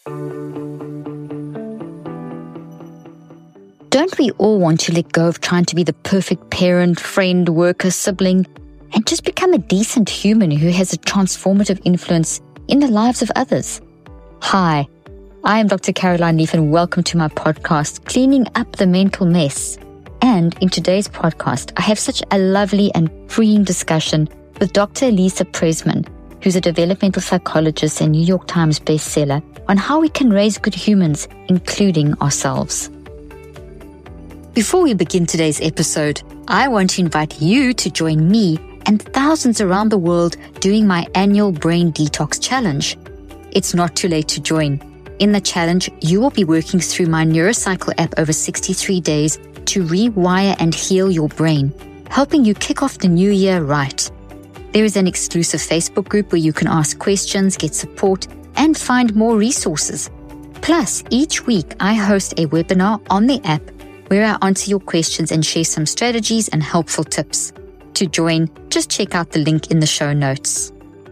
Don't we all want to let go of trying to be the perfect parent, friend, worker, sibling, and just become a decent human who has a transformative influence in the lives of others? Hi, I am Dr. Caroline Leaf, and welcome to my podcast, Cleaning Up the Mental Mess. And in today's podcast, I have such a lovely and freeing discussion with Dr. Elisa Pressman, who's a developmental psychologist and New York Times bestseller, on how we can raise good humans, including ourselves. Before we begin today's episode, I want to invite you to join me and thousands around the world doing my annual Brain Detox Challenge. It's not too late to join. In the challenge, you will be working through my Neurocycle app over 63 days to rewire and heal your brain, helping you kick off the new year right. There is an exclusive Facebook group where you can ask questions, get support, and find more resources. Plus, each week I host a webinar on the app where I answer your questions and share some strategies and helpful tips. To join, just check out the link in the show notes.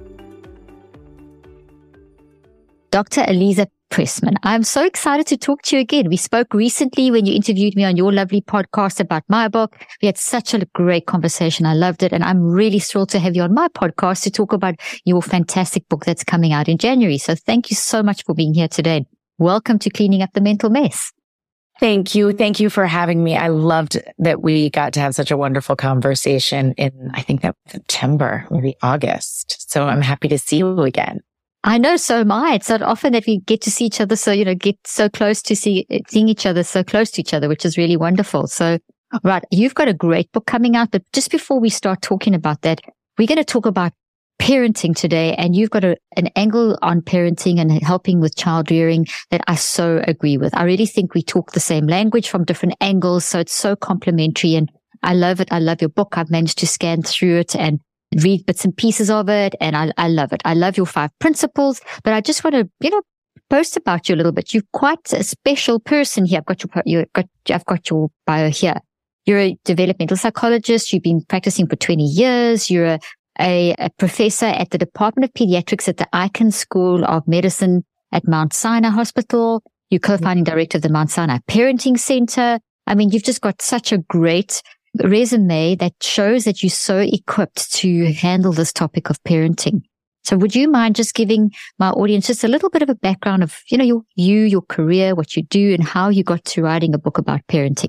Dr. Elisa Pressman, I'm so excited to talk to you again. We spoke recently when you interviewed me on your lovely podcast about my book. We had such a great conversation. I loved it. And I'm really thrilled to have you on my podcast to talk about your fantastic book that's coming out in January. So thank you so much for being here today. Welcome to Cleaning Up the Mental Mess. Thank you. Thank you for having me. I loved that we got to have such a wonderful conversation in, I think that was September, maybe August. So I'm happy to see you again. I know, so am I. It's not often that we get to see each other. So, get so close to seeing each other so close to each other, which is really wonderful. So, right. You've got a great book coming out, but just before we start talking about that, we're going to talk about parenting today, and you've got an angle on parenting and helping with child rearing that I so agree with. I really think we talk the same language from different angles, so it's so complementary, and I love it. I love your book. I've managed to scan through it and read bits and pieces of it, and I love it. I love your 5 principles, but I just want to, boast about you a little bit. You're quite a special person here. I've got your bio here. You're a developmental psychologist. You've been practicing for 20 years. You're a professor at the Department of Pediatrics at the Icahn School of Medicine at Mount Sinai Hospital. You're co-founding director of the Mount Sinai Parenting Center. I mean, you've just got such a great resume that shows that you're so equipped to handle this topic of parenting. So would you mind just giving my audience just a little bit of a background of, your career, what you do, and how you got to writing a book about parenting?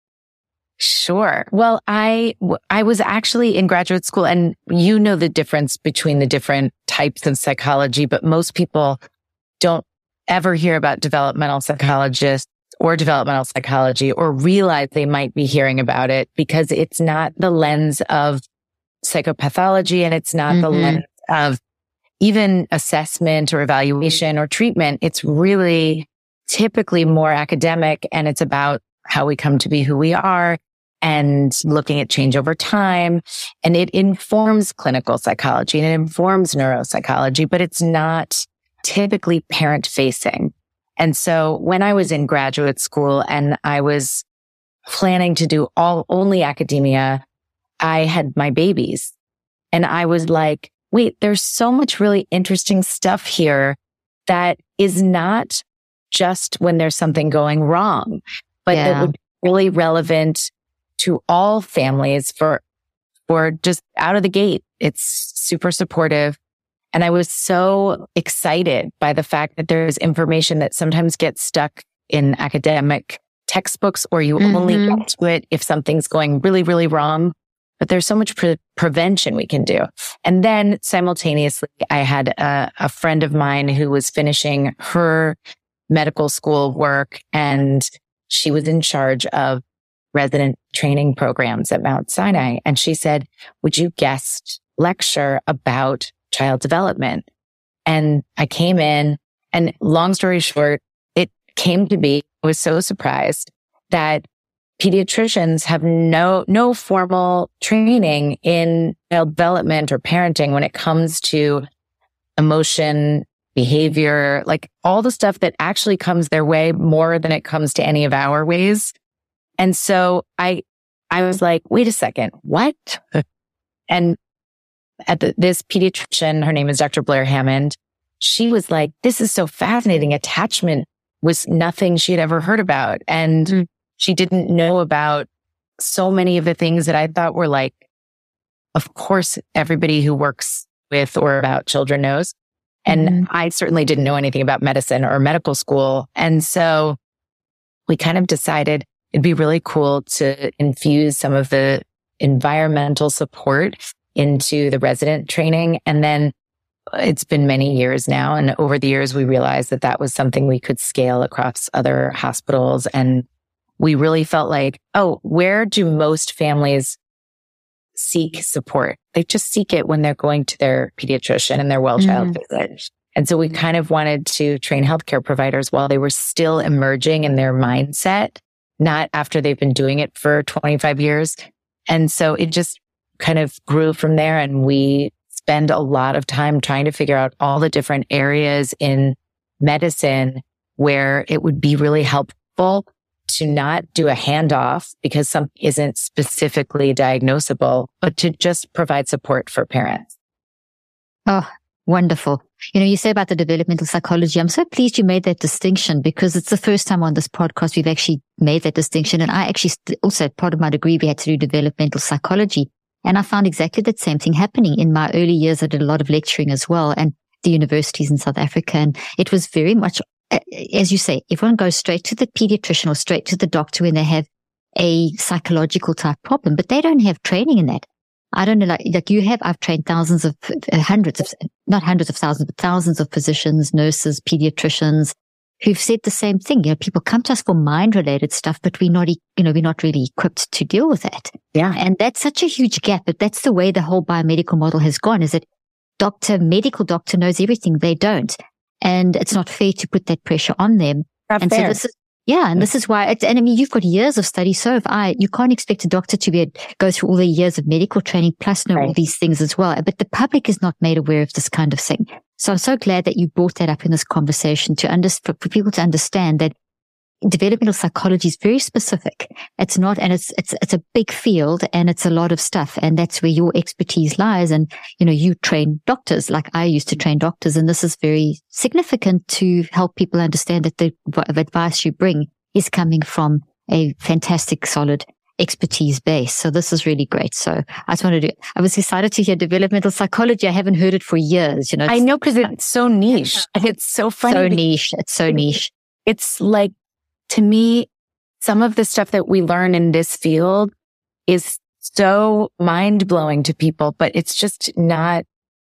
Sure. Well, I was actually in graduate school, and the difference between the different types of psychology, but most people don't ever hear about developmental psychologists or developmental psychology or realize they might be hearing about it because it's not the lens of psychopathology, and it's not the lens of even assessment or evaluation or treatment. It's really typically more academic, and it's about how we come to be who we are and looking at change over time. And it informs clinical psychology and it informs neuropsychology, but it's not typically parent facing. And so when I was in graduate school and I was planning to do only academia, I had my babies, and I was like, wait, there's so much really interesting stuff here that is not just when there's something going wrong, but that would be really relevant to all families for just out of the gate. It's super supportive. And I was so excited by the fact that there's information that sometimes gets stuck in academic textbooks, or you only get to it if something's going really, really wrong. But there's so much prevention we can do. And then simultaneously, I had a friend of mine who was finishing her medical school work, and she was in charge of resident training programs at Mount Sinai. And she said, would you guest lecture about child development? And I came in, and long story short, it came to be, I was so surprised that pediatricians have no formal training in child development or parenting when it comes to emotion, behavior, like all the stuff that actually comes their way more than it comes to any of our ways. And so I was like, wait a second, what? And at this pediatrician, her name is Dr. Blair Hammond. she was like, this is so fascinating. Attachment was nothing she had ever heard about. And she didn't know about so many of the things that I thought were like, of course, everybody who works with or about children knows. And I certainly didn't know anything about medicine or medical school. And so we kind of decided it'd be really cool to infuse some of the environmental support into the resident training. And then it's been many years now. And over the years, we realized that that was something we could scale across other hospitals. And we really felt like, oh, where do most families seek support? They just seek it when they're going to their pediatrician and their well child visit. And so we kind of wanted to train healthcare providers while they were still emerging in their mindset, not after they've been doing it for 25 years. And so it just kind of grew from there. And we spend a lot of time trying to figure out all the different areas in medicine where it would be really helpful to not do a handoff because something isn't specifically diagnosable, but to just provide support for parents. Oh, wonderful. You say about the developmental psychology. I'm so pleased you made that distinction because it's the first time on this podcast we've actually made that distinction. And I actually also, part of my degree, we had to do developmental psychology. And I found exactly that same thing happening in my early years. I did a lot of lecturing as well and the universities in South Africa. And it was very much, as you say, everyone goes straight to the pediatrician or straight to the doctor when they have a psychological type problem, but they don't have training in that. I don't know, like you have, I've trained thousands of physicians, nurses, pediatricians who've said the same thing. People come to us for mind related stuff, but we're not really equipped to deal with that. Yeah. And that's such a huge gap, but that's the way the whole biomedical model has gone, is that medical doctor knows everything. They don't. And it's not fair to put that pressure on them. Not fair. So this is why you've got years of study. So have I. You can't expect a doctor to go through all the years of medical training plus know all these things as well. But the public is not made aware of this kind of thing. So I'm so glad that you brought that up in this conversation for people to understand that developmental psychology is very specific. It's not, and it's a big field and it's a lot of stuff. And that's where your expertise lies. And, you train doctors like I used to train doctors. And this is very significant to help people understand that the advice you bring is coming from a fantastic, solid expertise base. So this is really great. So I was excited to hear developmental psychology. I haven't heard it for years, I know, because it's so niche. It's so funny. So niche. It's so niche. It's like, to me, some of the stuff that we learn in this field is so mind-blowing to people, but it's just not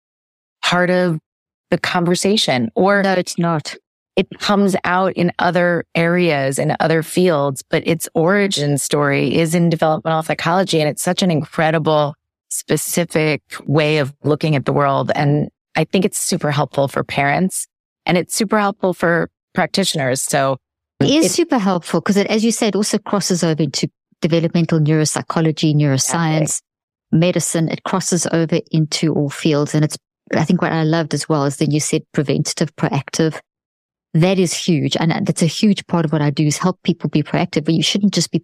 part of the conversation. Or no, it's not. It comes out in other areas and other fields, but its origin story is in developmental psychology. And it's such an incredible, specific way of looking at the world. And I think it's super helpful for parents and it's super helpful for practitioners. So it is super helpful because as you said, also crosses over into developmental neuropsychology, neuroscience, medicine. It crosses over into all fields. And I think what I loved as well is then you said preventative, proactive. That is huge. And that's a huge part of what I do is help people be proactive, but you shouldn't just be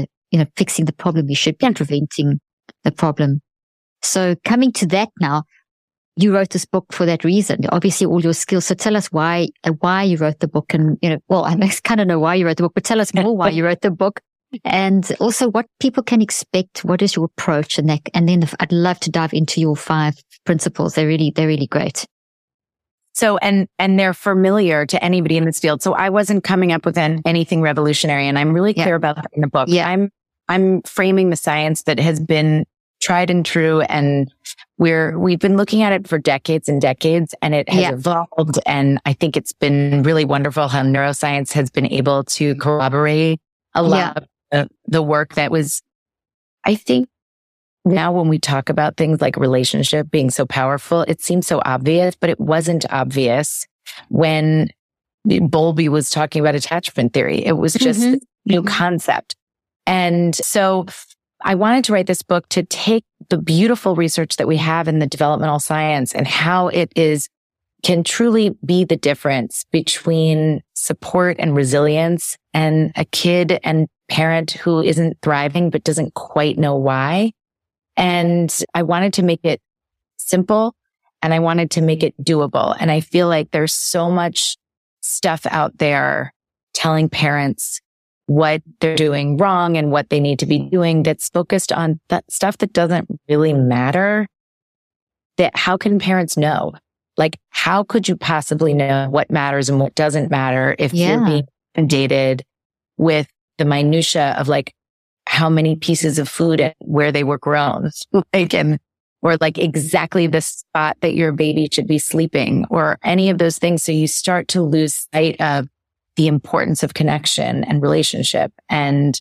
fixing the problem. You should be preventing the problem. So coming to that now, you wrote this book for that reason, obviously all your skills. So tell us why you wrote the book and, I kind of know why you wrote the book, but tell us more why you wrote the book and also what people can expect. What is your approach? And then I'd love to dive into your 5 principles. They're really great. So, and they're familiar to anybody in this field. So I wasn't coming up with anything revolutionary, and I'm really clear about that in the book. Yeah. I'm framing the science that has been tried and true, and we've been looking at it for decades and decades, and it has evolved. And I think it's been really wonderful how neuroscience has been able to corroborate a lot of the work that was, I think, now when we talk about things like relationship being so powerful, it seems so obvious, but it wasn't obvious when Bowlby was talking about attachment theory. It was just a new concept. And so I wanted to write this book to take the beautiful research that we have in the developmental science and how it can truly be the difference between support and resilience and a kid and parent who isn't thriving but doesn't quite know why. And I wanted to make it simple and I wanted to make it doable. And I feel like there's so much stuff out there telling parents what they're doing wrong and what they need to be doing that's focused on that stuff that doesn't really matter. That how can parents know? Like, how could you possibly know what matters and what doesn't matter if you're being inundated with the minutia of like how many pieces of food and where they were grown, like, or like exactly the spot that your baby should be sleeping or any of those things. So you start to lose sight of the importance of connection and relationship. And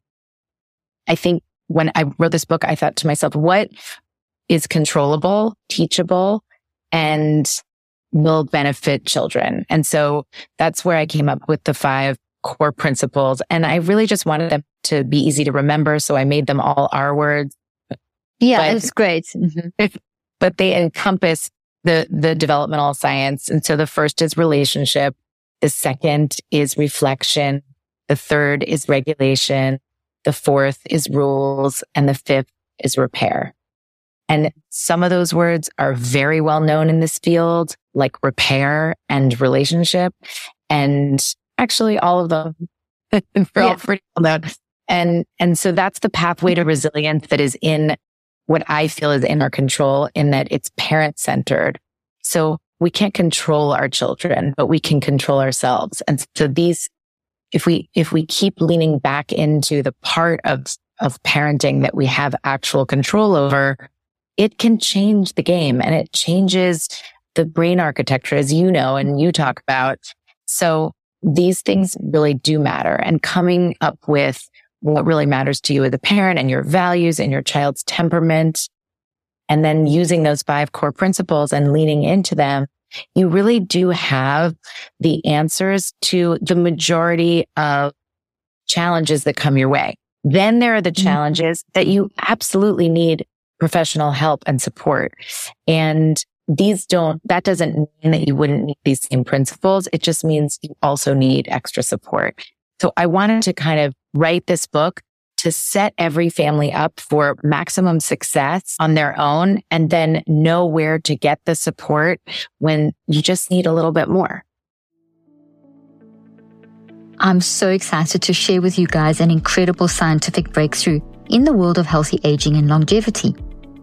I think when I wrote this book, I thought to myself, what is controllable, teachable, and will benefit children? And so that's where I came up with the 5 core principles. And I really just wanted them to be easy to remember. So I made them all our words. Yeah, it's great. Mm-hmm. But they encompass the developmental science. And so the first is relationship. The second is reflection. The third is regulation. The 4th is rules. And the 5th is repair. And some of those words are very well known in this field, like repair and relationship. And actually all of them are all pretty well known. And so that's the pathway to resilience that is in what I feel is in our control, in that it's parent centered. So we can't control our children, but we can control ourselves. And so these, if we keep leaning back into the part of parenting that we have actual control over, it can change the game, and it changes the brain architecture, as you know, and you talk about. So these things really do matter, and coming up with what really matters to you as a parent and your values and your child's temperament, and then using those 5 core principles and leaning into them, you really do have the answers to the majority of challenges that come your way. Then there are the challenges that you absolutely need professional help and support. And that doesn't mean that you wouldn't need these same principles. It just means you also need extra support. So I wanted to kind of write this book to set every family up for maximum success on their own, and then know where to get the support when you just need a little bit more. I'm so excited to share with you guys an incredible scientific breakthrough in the world of healthy aging and longevity.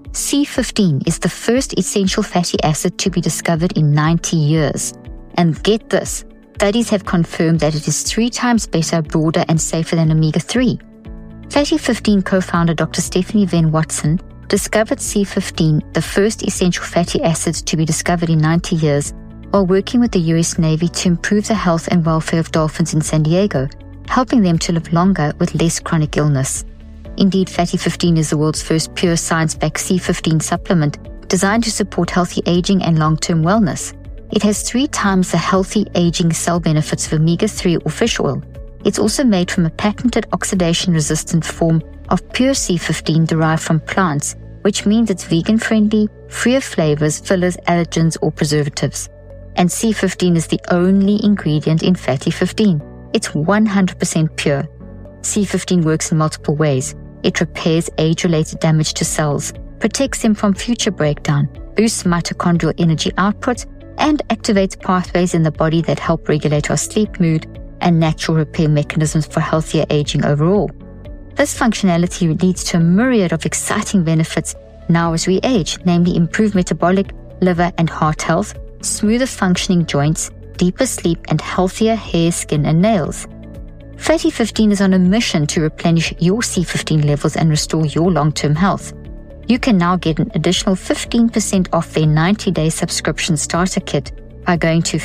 C15 is the first essential fatty acid to be discovered in 90 years. And get this, studies have confirmed that it is 3 times better, broader, and safer than omega-3. Fatty 15 co-founder Dr. Stephanie Venn Watson discovered C15, the first essential fatty acid to be discovered in 90 years, while working with the US Navy to improve the health and welfare of dolphins in San Diego, helping them to live longer with less chronic illness. Indeed, Fatty 15 is the world's first pure science-backed C15 supplement designed to support healthy aging and long-term wellness. It has 3 times the healthy aging cell benefits of omega-3 or fish oil. It's also made from a patented oxidation-resistant form of pure C15 derived from plants, which means it's vegan-friendly, free of flavors, fillers, allergens, or preservatives. And C15 is the only ingredient in Fatty 15. It's 100% pure. C15 works in multiple ways. It repairs age-related damage to cells, protects them from future breakdown, boosts mitochondrial energy output, and activates pathways in the body that help regulate our sleep, mood, and natural repair mechanisms for healthier aging overall. This functionality leads to a myriad of exciting benefits now as we age, namely improved metabolic, liver, and heart health, smoother functioning joints, deeper sleep, and healthier hair, skin, and nails. Fatty 15 is on a mission to replenish your C15 levels and restore your long-term health. You can now get an additional 15% off their 90-day subscription starter kit by going to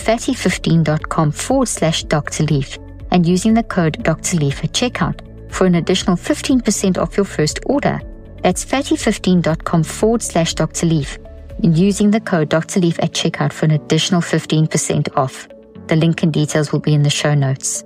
fatty15.com/Dr. Leaf and using the code Dr. Leaf at checkout for an additional 15% off your first order. That's fatty15.com/Dr. Leaf and using the code Dr. Leaf at checkout for an additional 15% off. The link and details will be in the show notes.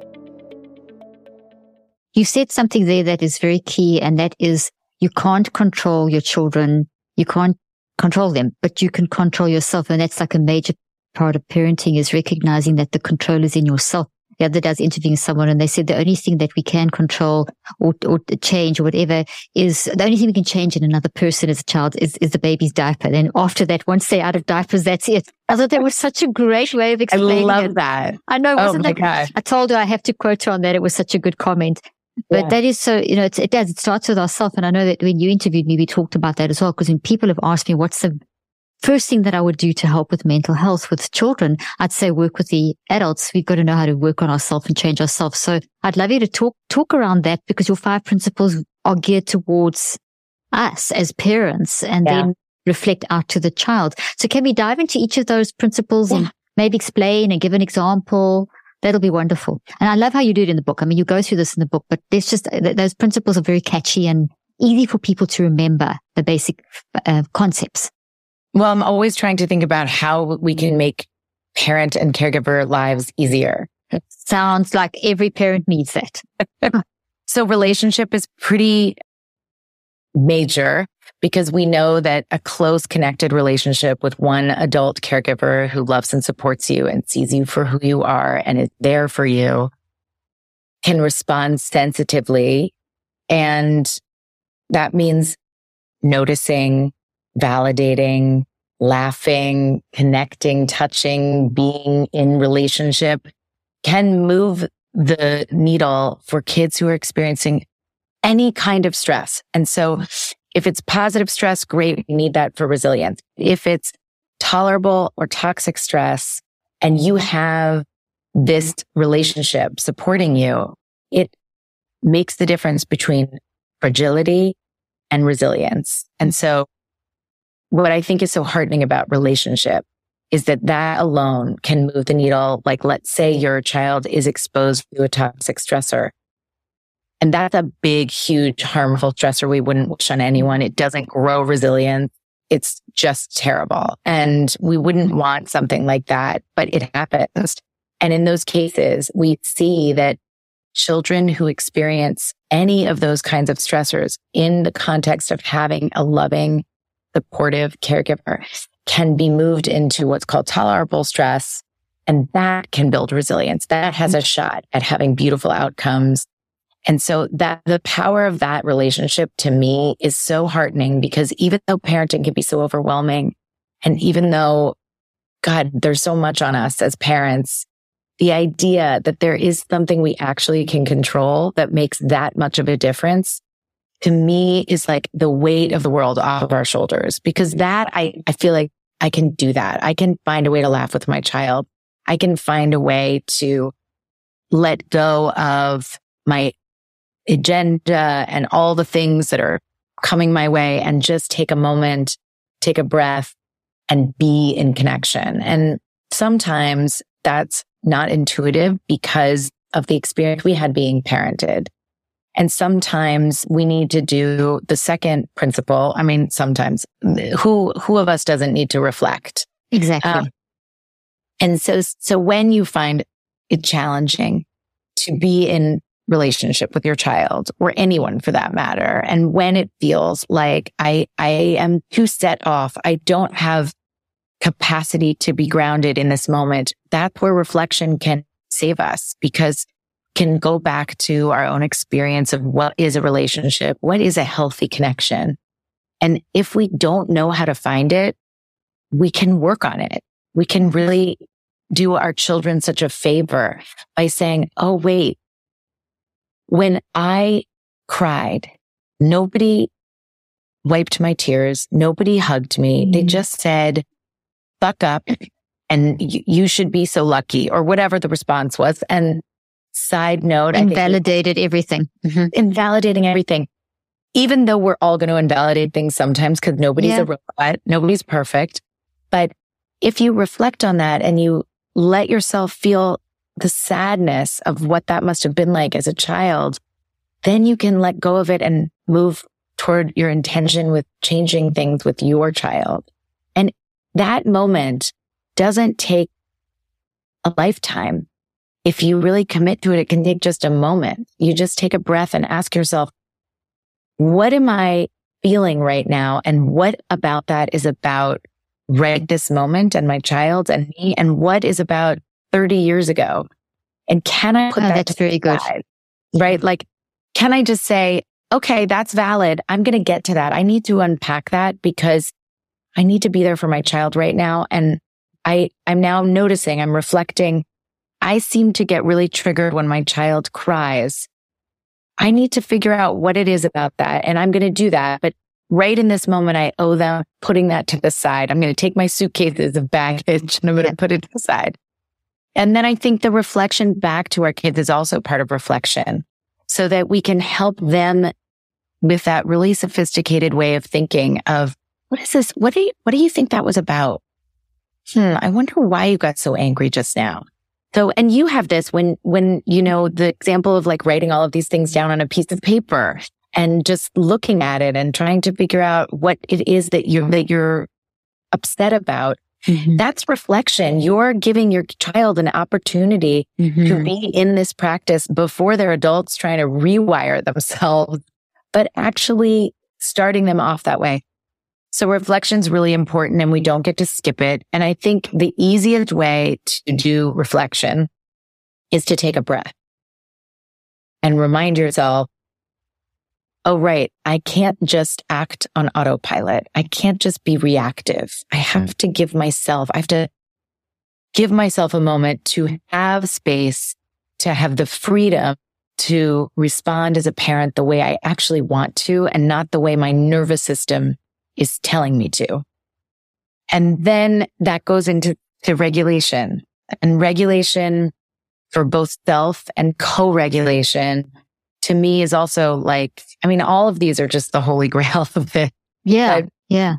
You said something there that is very key, and that is you can't control your children. You can't control them, but you can control yourself. And that's like a major part of parenting, is recognizing that the control is in yourself. the other day I was interviewing someone and they said the only thing that we can control or change or whatever is the only thing we can change in another person as a child is the baby's diaper. And once they're out of diapers, that's it. I thought that was such a great way of explaining it. I love that. I know. Oh my God. I told her I have to quote her on that. It was such a good comment. But that is so, it starts with ourselves. And I know that when you interviewed me, we talked about that as well. Because when people have asked me what's the first thing that I would do to help with mental health with children, I'd say work with the adults. We've got to know how to work on ourselves and change ourselves. So I'd love you to talk around that, because your 5 principles are geared towards us as parents and then reflect out to the child. So can we dive into each of those principles and maybe explain and give an example? That'll be wonderful. And I love how you do it in the book. I mean, you go through this in the book, but there's just, those principles are very catchy and easy for people to remember the basic concepts. Well, I'm always trying to think about how we can make parent and caregiver lives easier. It sounds like every parent needs that. So relationship is pretty major, because we know that a close connected relationship with one adult caregiver who loves and supports you and sees you for who you are and is there for you can respond sensitively. And that means noticing, validating, laughing, connecting, touching, being in relationship can move the needle for kids who are experiencing any kind of stress. And so if it's positive stress, great. We need that for resilience. If it's tolerable or toxic stress and you have this relationship supporting you, it makes the difference between fragility and resilience. And so what I think is so heartening about relationship is that alone can move the needle. Like, let's say your child is exposed to a toxic stressor. And that's a big, huge, harmful stressor we wouldn't wish on anyone. It doesn't grow resilience. It's just terrible. And we wouldn't want something like that, but it happens. And in those cases, we see that children who experience any of those kinds of stressors in the context of having a loving, supportive caregiver can be moved into what's called tolerable stress. And that can build resilience. That has a shot at having beautiful outcomes. And so that the power of that relationship to me is so heartening, because even though parenting can be so overwhelming, and even though, God, there's so much on us as parents, the idea that there is something we actually can control that makes that much of a difference, to me is like the weight of the world off of our shoulders. Because that, I feel like I can do that. I can find a way to laugh with my child. I can find a way to let go of my agenda and all the things that are coming my way and just take a moment, take a breath and be in connection. And sometimes that's not intuitive because of the experience we had being parented. And sometimes we need to do the second principle. I mean, sometimes who of us doesn't need to reflect? Exactly. And so when you find it challenging to be in relationship with your child or anyone for that matter, and when it feels like I am too set off, I don't have capacity to be grounded in this moment, that's where reflection can save us, because can go back to our own experience of what is a relationship, what is a healthy connection. And if we don't know how to find it, we can work on it. We can really do our children such a favor by saying, oh, wait, when I cried, nobody wiped my tears. Nobody hugged me. They just said, buck up and you should be so lucky, or whatever the response was. And side note, invalidated everything. Mm-hmm. Invalidating everything. Even though we're all going to invalidate things sometimes, because nobody's a robot, nobody's perfect. But if you reflect on that and you let yourself feel the sadness of what that must have been like as a child, then you can let go of it and move toward your intention with changing things with your child. And that moment doesn't take a lifetime. If you really commit to it, it can take just a moment. You just take a breath and ask yourself, what am I feeling right now? And what about that is about right this moment and my child and me? And what is about 30 years ago? And can I put that that's very good. Side, right? Like, can I just say, okay, that's valid. I'm going to get to that. I need to unpack that because I need to be there for my child right now. And I'm now noticing, I'm reflecting. I seem to get really triggered when my child cries. I need to figure out what it is about that. And I'm going to do that. But right in this moment, I owe them putting that to the side. I'm going to take my suitcases of baggage and I'm going to put it to the side. And then I think the reflection back to our kids is also part of reflection so that we can help them with that really sophisticated way of thinking of, what is this? What do you think that was about? I wonder why you got so angry just now. So, and you have this when, you know, the example of like writing all of these things down on a piece of paper and just looking at it and trying to figure out what it is that you're upset about. Mm-hmm. That's reflection. You're giving your child an opportunity to be in this practice before they're adults trying to rewire themselves, but actually starting them off that way. So reflection is really important and we don't get to skip it. And I think the easiest way to do reflection is to take a breath and remind yourself, oh, right, I can't just act on autopilot. I can't just be reactive. I have to give myself a moment to have space, to have the freedom to respond as a parent the way I actually want to and not the way my nervous system is telling me to. And then that goes into regulation, and regulation for both self and co-regulation to me is also like, I mean, all of these are just the holy grail of it. Yeah. Yeah.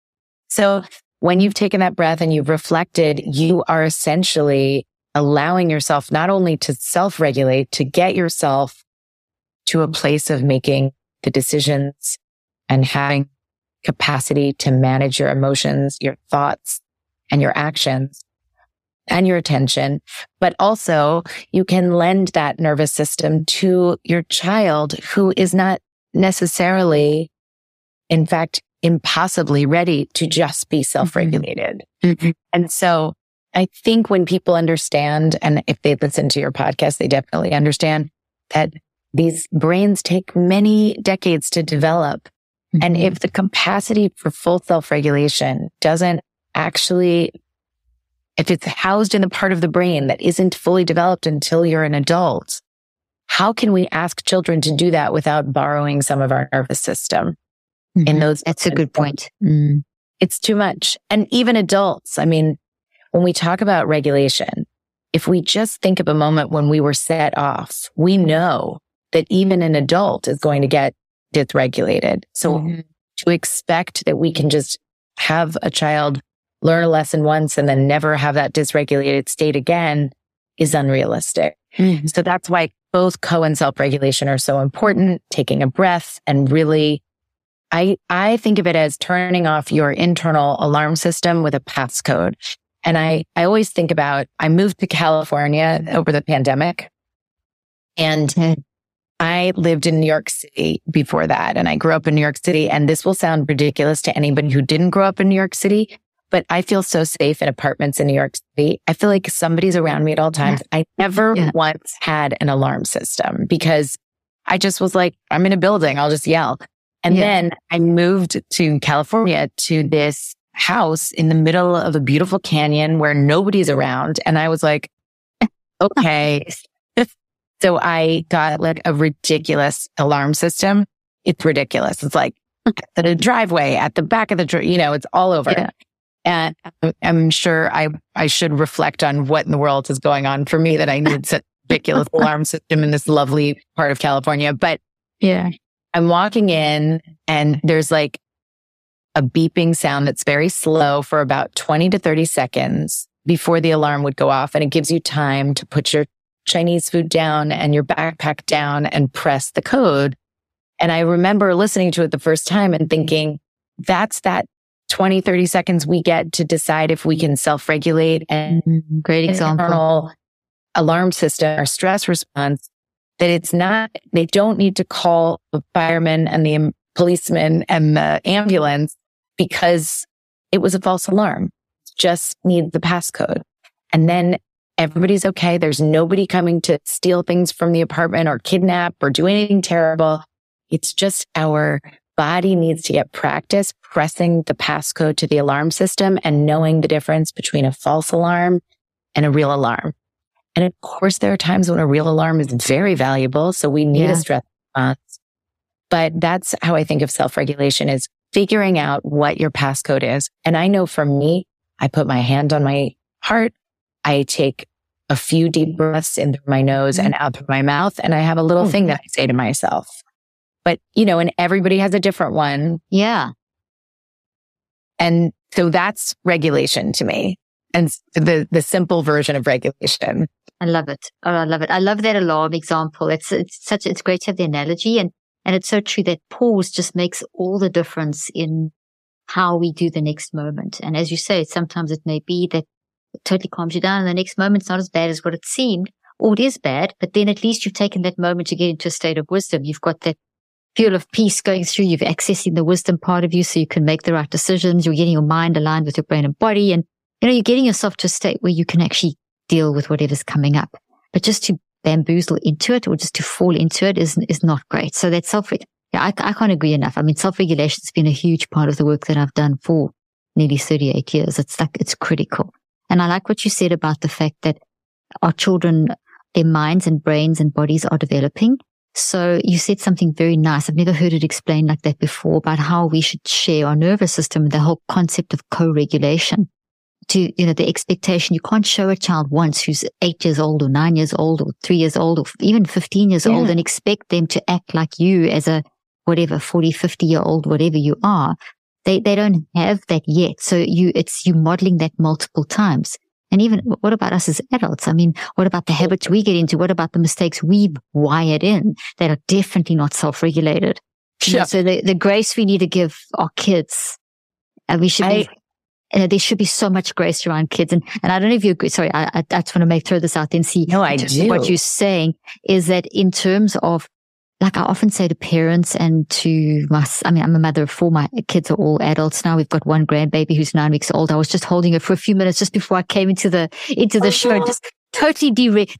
So when you've taken that breath and you've reflected, you are essentially allowing yourself not only to self-regulate, to get yourself to a place of making the decisions and having capacity to manage your emotions, your thoughts, and your actions and your attention. But also you can lend that nervous system to your child who is not necessarily, in fact, impossibly ready to just be self-regulated. Mm-hmm. And so I think when people understand, and if they listen to your podcast, they definitely understand that these brains take many decades to develop. Mm-hmm. And if the capacity for full self-regulation doesn't actually, if it's housed in the part of the brain that isn't fully developed until you're an adult, how can we ask children to do that without borrowing some of our nervous system? Mm-hmm. In those, that's a good point. Mm. It's too much. And even adults, I mean, when we talk about regulation, if we just think of a moment when we were set off, we know that even an adult is going to get dysregulated. So to expect that we can just have a child learn a lesson once and then never have that dysregulated state again is unrealistic. Mm-hmm. So that's why both co and self-regulation are so important, taking a breath and really, I think of it as turning off your internal alarm system with a passcode. And I always think about, I moved to California over the pandemic and I lived in New York City before that. And I grew up in New York City. And this will sound ridiculous to anybody who didn't grow up in New York City, but I feel so safe in apartments in New York City. I feel like somebody's around me at all times. I never once had an alarm system because I just was like, I'm in a building, I'll just yell. And then I moved to California to this house in the middle of a beautiful canyon where nobody's around. And I was like, okay. So I got like a ridiculous alarm system. It's ridiculous. It's like at a driveway, at the back of the, it's all over. Yeah. And I'm sure I should reflect on what in the world is going on for me that I need such a ridiculous alarm system in this lovely part of California. But I'm walking in and there's like a beeping sound that's very slow for about 20 to 30 seconds before the alarm would go off. And it gives you time to put your Chinese food down and your backpack down and press the code. And I remember listening to it the first time and thinking, that's that 20, 30 seconds we get to decide if we can self-regulate and great example alarm system, our stress response, that it's not, they don't need to call the fireman and the policeman and the ambulance because it was a false alarm. Just need the passcode. And then everybody's okay. There's nobody coming to steal things from the apartment or kidnap or do anything terrible. It's just our body needs to get practice pressing the passcode to the alarm system and knowing the difference between a false alarm and a real alarm. And of course, there are times when a real alarm is very valuable. So we need a stress response. But that's how I think of self-regulation, is figuring out what your passcode is. And I know for me, I put my hand on my heart. I take a few deep breaths in through my nose and out through my mouth. And I have a little thing that I say to myself. But, and everybody has a different one. Yeah. And so that's regulation to me. And the simple version of regulation. I love it. Oh, I love it. I love that alarm example. It's great to have the analogy. And it's so true that pause just makes all the difference in how we do the next moment. And as you say, sometimes it may be that it totally calms you down and the next moment's not as bad as what it seemed, or it is bad, but then at least you've taken that moment to get into a state of wisdom. You've got that fuel of peace going through. You're accessing the wisdom part of you so you can make the right decisions. You're getting your mind aligned with your brain and body. And, you're getting yourself to a state where you can actually deal with whatever's coming up. But just to bamboozle into it or just to fall into it is not great. So that I can't agree enough. I mean, self-regulation has been a huge part of the work that I've done for nearly 38 years. It's critical. And I like what you said about the fact that our children, their minds and brains and bodies are developing. So you said something very nice. I've never heard it explained like that before, about how we should share our nervous system, the whole concept of co-regulation. To, the expectation, you can't show a child once who's 8 years old or 9 years old or 3 years old or even 15 years old and expect them to act like you as a whatever 40, 50-year-old, whatever you are. They don't have that yet. So you modeling that multiple times. And even what about us as adults? I mean, what about the habits we get into? What about the mistakes we've wired in that are definitely not self-regulated? Sure. So the grace we need to give our kids, we should be. There should be so much grace around kids. And I don't know if you agree. Sorry, I just want to throw this out and see. No, I do. What you're saying is that in terms of, like I often say to parents and to I'm a mother of 4. My kids are all adults now. We've got one grandbaby who's 9 weeks old. I was just holding her for a few minutes just before I came into the show. Just totally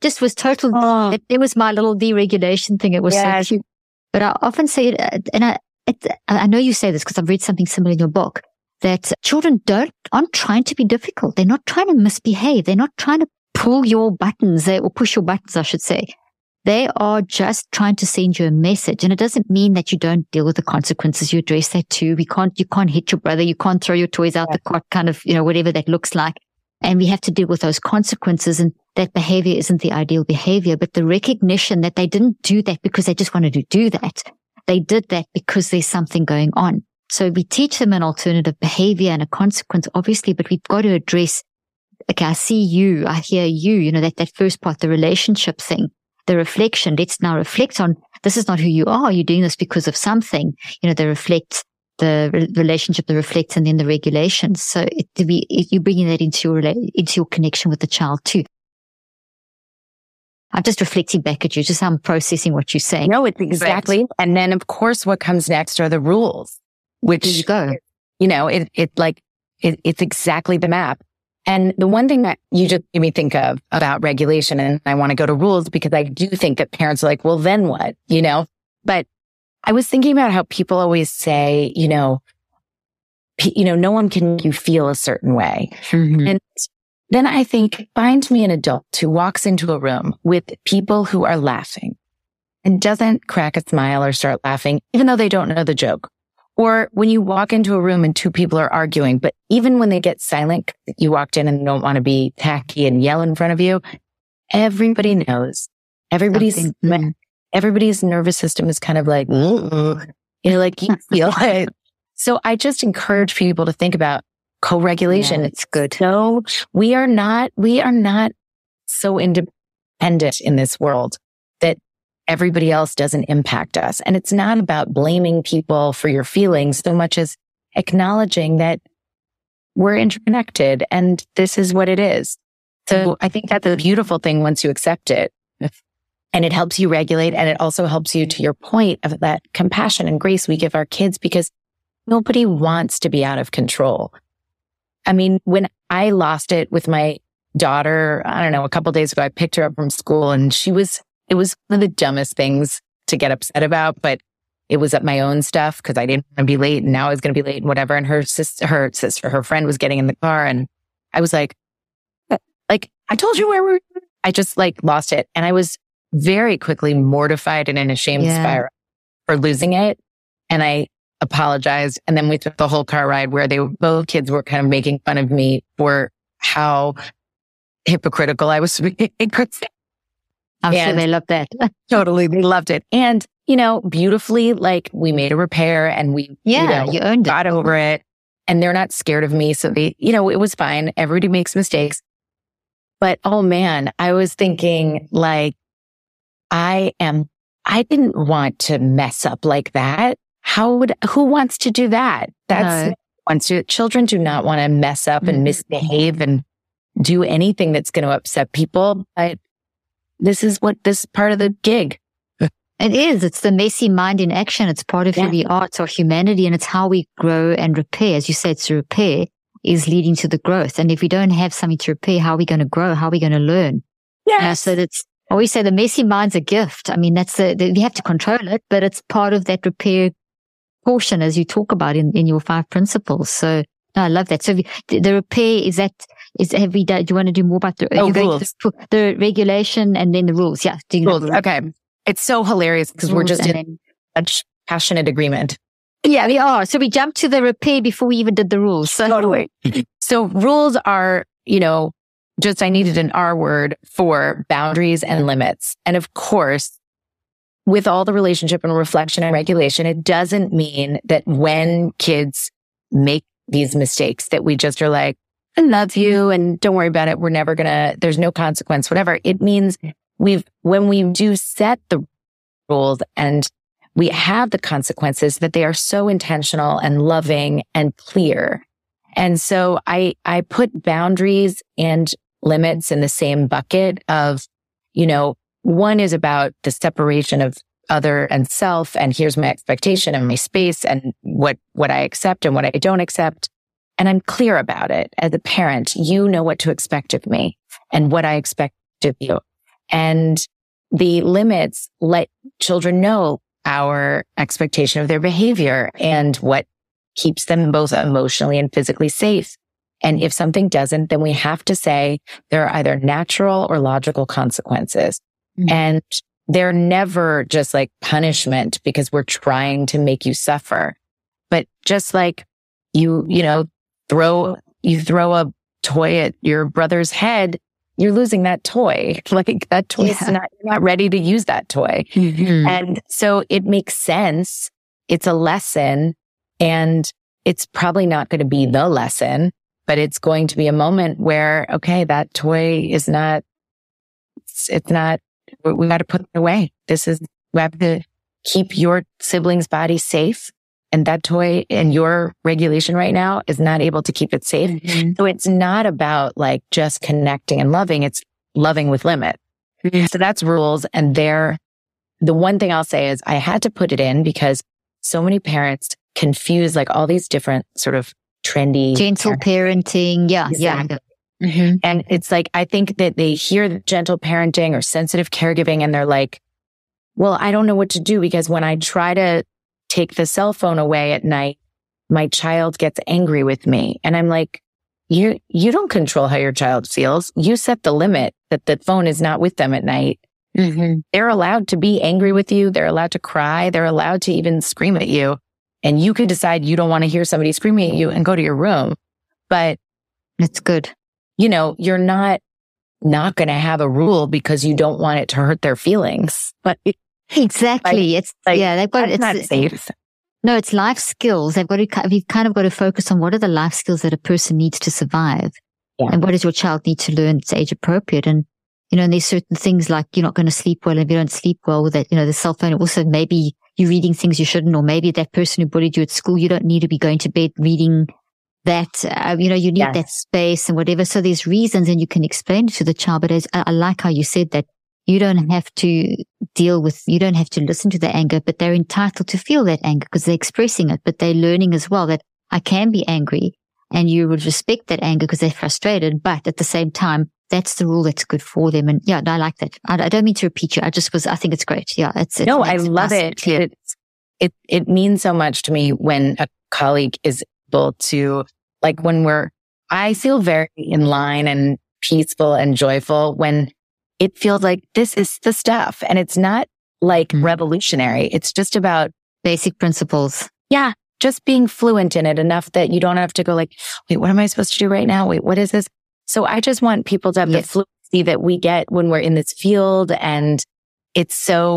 it was my little deregulation thing. It was so cute. But I often say it, and I know you say this because I've read something similar in your book, that children aren't trying to be difficult. They're not trying to misbehave. They're not trying to pull your buttons or push your buttons, I should say. They are just trying to send you a message. And it doesn't mean that you don't deal with the consequences. You address that too. You can't hit your brother. You can't throw your toys out the cot, kind of, whatever that looks like. And we have to deal with those consequences. And that behavior isn't the ideal behavior, but the recognition that they didn't do that because they just wanted to do that. They did that because there's something going on. So we teach them an alternative behavior and a consequence, obviously, but we've got to address, okay, I see you, I hear you, that first part, the relationship thing, the reflection. Let's now reflect on, this is not who you are. You're doing this because of something, the relationship, the reflects, and then the regulations. So you're bringing that into your connection with the child too. I'm just reflecting back at you, just how I'm processing what you're saying. No, it's exactly. Right. And then of course, what comes next are the rules. Which, there you go. It's exactly the map. And the one thing that you just made me think of about regulation, and I want to go to rules because I do think that parents are like, well, then what, but I was thinking about how people always say, no one can make you feel a certain way. Mm-hmm. And then I think, find me an adult who walks into a room with people who are laughing and doesn't crack a smile or start laughing, even though they don't know the joke. Or when you walk into a room and 2 people are arguing, but even when they get silent, you walked in and don't want to be tacky and yell in front of you, everybody knows. Everybody's nervous system is kind of like, you feel it. So I just encourage people to think about co-regulation. Yeah, it's good. So we are not so independent in this world that everybody else doesn't impact us. And it's not about blaming people for your feelings so much as acknowledging that we're interconnected and this is what it is. So I think that's a beautiful thing once you accept it. And it helps you regulate. And it also helps you, to your point, of that compassion and grace we give our kids, because nobody wants to be out of control. I mean, when I lost it with my daughter, I don't know, a couple of days ago, I picked her up from school and it was one of the dumbest things to get upset about, but it was at my own stuff because I didn't want to be late and now I was going to be late and whatever. And her friend was getting in the car and I was like, I told you where we were. I just lost it. And I was very quickly mortified and in a shame spiral for losing it. And I apologized. And then we took the whole car ride where both kids were kind of making fun of me for how hypocritical I was being. I'm sure they loved that. Totally. They loved it. And, beautifully, we made a repair and we you owned got over it and they're not scared of me. So they, it was fine. Everybody makes mistakes. But, oh man, I was thinking I didn't want to mess up like that. Who wants to do that? Children do not want to mess up and misbehave and do anything that's going to upset people. But this is part of the gig. It is. It's the messy mind in action. It's part of who we are. It's our humanity and it's how we grow and repair. As you say, it's repair is leading to the growth. And if we don't have something to repair, how are we going to grow? How are we going to learn? So I always say the messy mind's a gift. I mean, we have to control it, but it's part of that repair portion as you talk about in your 5 principles. So no, I love that. So the repair do you want to do more about rules? The regulation and then the rules. Yeah. Rules. Okay. It's so hilarious because we're just in such passionate agreement. Yeah, we are. So we jumped to the repair before we even did the rules. So. Totally. So rules are, I needed an R word for boundaries and limits. And of course, with all the relationship and reflection and regulation, it doesn't mean that when kids make these mistakes that we just are like, I love you and don't worry about it. We're never there's no consequence, whatever. It means when we do set the rules and we have the consequences, that they are so intentional and loving and clear. And so I put boundaries and limits in the same bucket of, one is about the separation of other and self. And here's my expectation and my space and what I accept and what I don't accept. And I'm clear about it. As a parent, you know what to expect of me and what I expect of you. And the limits let children know our expectation of their behavior and what keeps them both emotionally and physically safe. And if something doesn't, then we have to say there are either natural or logical consequences. Mm-hmm. And they're never just punishment because we're trying to make you suffer. But just you throw a toy at your brother's head, you're losing that toy. That toy is you're not ready to use that toy. Mm-hmm. And so it makes sense. It's a lesson and it's probably not going to be the lesson, but it's going to be a moment where, okay, that toy is not, we got to put it away. We have to keep your sibling's body safe. And that toy and your regulation right now is not able to keep it safe. Mm-hmm. So it's not about just connecting and loving. It's loving with limit. Mm-hmm. So that's rules. And the one thing I'll say is I had to put it in because so many parents confuse all these different sort of trendy. Gentle parenting. Yeah. Exactly. Yeah. Mm-hmm. And it's I think that they hear gentle parenting or sensitive caregiving and they're like, well, I don't know what to do because when I try to take the cell phone away at night, my child gets angry with me. And I'm like, you don't control how your child feels. You set the limit that the phone is not with them at night. Mm-hmm. They're allowed to be angry with you. They're allowed to cry. They're allowed to even scream at you. And you could decide you don't want to hear somebody screaming at you and go to your room. But it's good. You're not going to have a rule because you don't want it to hurt their feelings. But exactly. They've got it's not safe. No, it's life skills. You've kind of got to focus on what are the life skills that a person needs to survive. Yeah. And what does your child need to learn that's age appropriate? And, and there's certain things like you're not going to sleep well. If you don't sleep well with that, the cell phone, also maybe you're reading things you shouldn't, or maybe that person who bullied you at school, you don't need to be going to bed reading that, you need that space and whatever. So there's reasons and you can explain it to the child. But I like how you said that. You don't have to listen to the anger, but they're entitled to feel that anger because they're expressing it, but they're learning as well that I can be angry and you would respect that anger because they're frustrated. But at the same time, that's the rule that's good for them. And yeah, I like that. I don't mean to repeat you. I think it's great. Yeah. No, I love it. It means so much to me when a colleague is able to, like, I feel very in line and peaceful and joyful when it feels like this is the stuff, and it's not like revolutionary. It's just about basic principles. Yeah. Just being fluent in it enough that you don't have to go like, wait, what am I supposed to do right now? Wait, what is this? So I just want people to have the fluency that we get when we're in this field, and it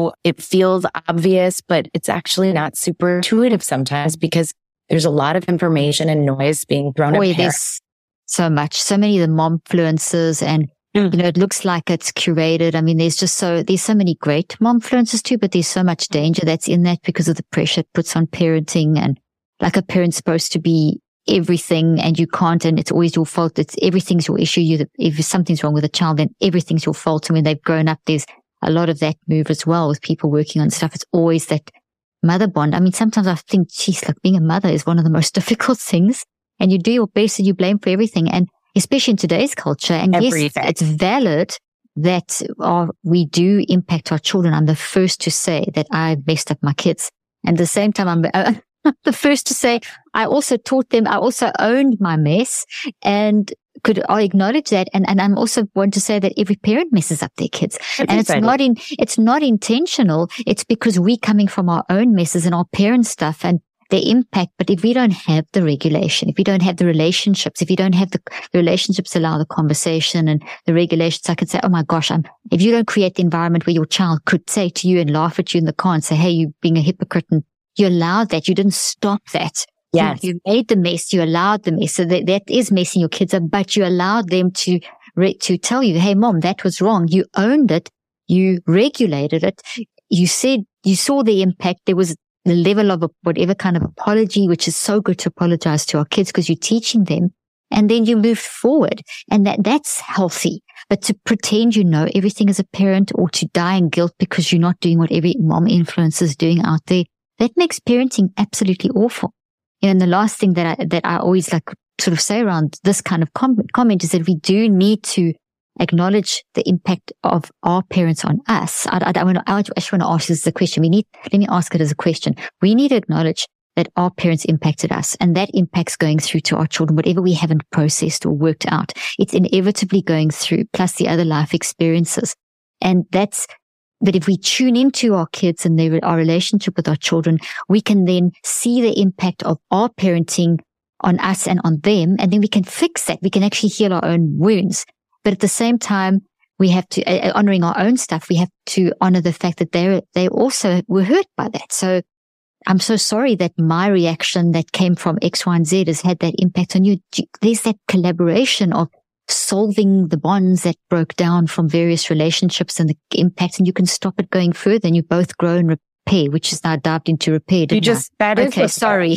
feels obvious, but it's actually not super intuitive sometimes because there's a lot of information and noise being thrown at parents. There's so much, so many of the momfluencers, and it looks like it's curated. I mean, there's so many great momfluencers too, but there's so much danger that's in that because of the pressure it puts on parenting, and like a parent's supposed to be everything and you can't, and it's always your fault. Everything's your issue. If something's wrong with a child, then everything's your fault. And when they've grown up, there's a lot of that move as well with people working on stuff. It's always that mother bond. I mean, sometimes I think, geez, like being a mother is one of the most difficult things, and you do your best and you blame for everything. And especially in today's culture. And yes, it's valid that we do impact our children. I'm the first to say that I messed up my kids. And at the same time, I'm the first to say I also taught them, I also owned my mess and I acknowledge that. And I'm also want to say that every parent messes up their kids. And it's not intentional. It's because we coming from our own messes and our parent stuff and their impact. But if we don't have the regulation, if we don't have the relationships, if you don't have the relationships allow the conversation and the regulations, I could say, oh my gosh, if you don't create the environment where your child could say to you and laugh at you in the car and say, hey, you're being a hypocrite, and you allowed that. You didn't stop that. Yes. You made the mess. You allowed the mess. So that is messing your kids up, but you allowed them to tell you, hey, mom, that was wrong. You owned it. You regulated it. You said you saw the impact. There was the level of whatever kind of apology, which is so good to apologize to our kids because you're teaching them, and then you move forward, and that's healthy. But to pretend you know everything as a parent, or to die in guilt because you're not doing what every mom influencer is doing out there, that makes parenting absolutely awful. And the last thing that I always like sort of say around this kind of comment is that we do need to acknowledge the impact of our parents on us. I actually want to ask this as a question. Let me ask it as a question. We need to acknowledge that our parents impacted us, and that impact's going through to our children, whatever we haven't processed or worked out. It's inevitably going through, plus the other life experiences. But if we tune into our kids and our relationship with our children, we can then see the impact of our parenting on us and on them, and then we can fix that. We can actually heal our own wounds. But at the same time, we have to, honoring our own stuff, we have to honor the fact that they also were hurt by that. So I'm so sorry that my reaction that came from X, Y, and Z has had that impact on you. There's that collaboration of solving the bonds that broke down from various relationships and the impact, and you can stop it going further, and you both grow and repair, which is now dived into repair. Sorry.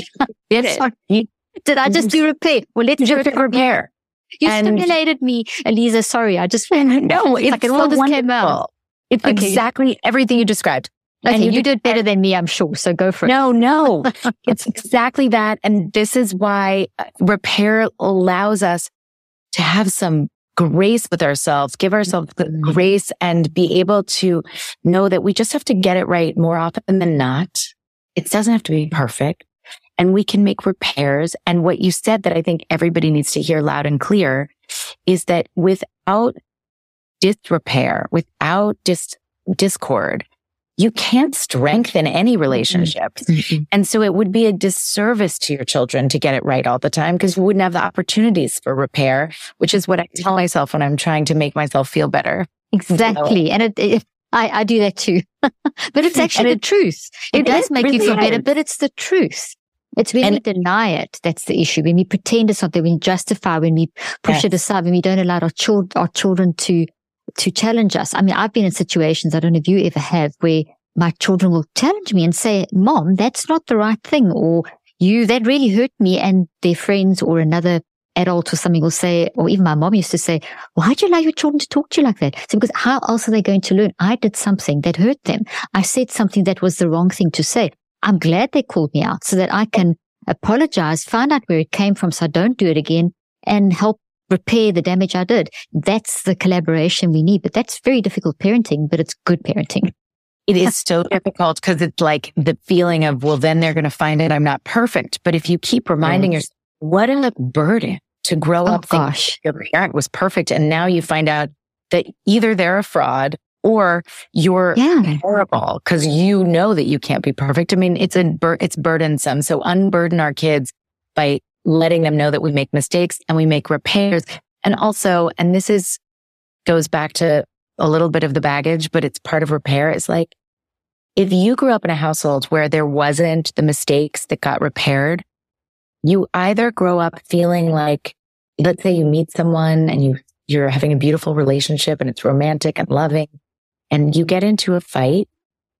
Did I just do repair? Well, let's do repair. You stimulated me, Eliza. Sorry, I just no. It's like it all just came out. It's exactly everything you described. Okay, and you did better than me, I'm sure. So go for it. No, it's exactly that, and this is why repair allows us to have some grace with ourselves, give ourselves the grace, and be able to know that we just have to get it right more often than not. It doesn't have to be perfect, and we can make repairs. And what you said that I think everybody needs to hear loud and clear is that without disrepair, without discord, you can't strengthen any relationships. Mm-hmm. And so it would be a disservice to your children to get it right all the time, because you wouldn't have the opportunities for repair, which is what I tell myself when I'm trying to make myself feel better. Exactly. So, and I do that too. But it's actually the truth. It does make you feel better, but it's the truth. It's when we deny it. That's the issue. When we pretend it's something, when we justify, when we push it aside, when we don't allow our children to challenge us. I mean, I've been in situations, I don't know if you ever have, where my children will challenge me and say, Mom, that's not the right thing, or that really hurt me. And their friends or another adult or something will say, or even my mom used to say, why'd you allow your children to talk to you like that? So because how else are they going to learn? I did something that hurt them. I said something that was the wrong thing to say. I'm glad they called me out so that I can apologize, find out where it came from so I don't do it again, and help repair the damage I did. That's the collaboration we need. But that's very difficult parenting, but it's good parenting. It is so difficult because it's like the feeling of, well, then they're going to find it. I'm not perfect. But if you keep reminding yourself, what a burden to grow up thinking your parent was perfect. And now you find out that either they're a fraud or you're horrible because you know that you can't be perfect. I mean, it's burdensome. So unburden our kids by letting them know that we make mistakes and we make repairs. And also, and this goes back to a little bit of the baggage, but it's part of repair. It's like, if you grew up in a household where there wasn't the mistakes that got repaired, you either grow up feeling like, let's say you meet someone and you're having a beautiful relationship and it's romantic and loving, and you get into a fight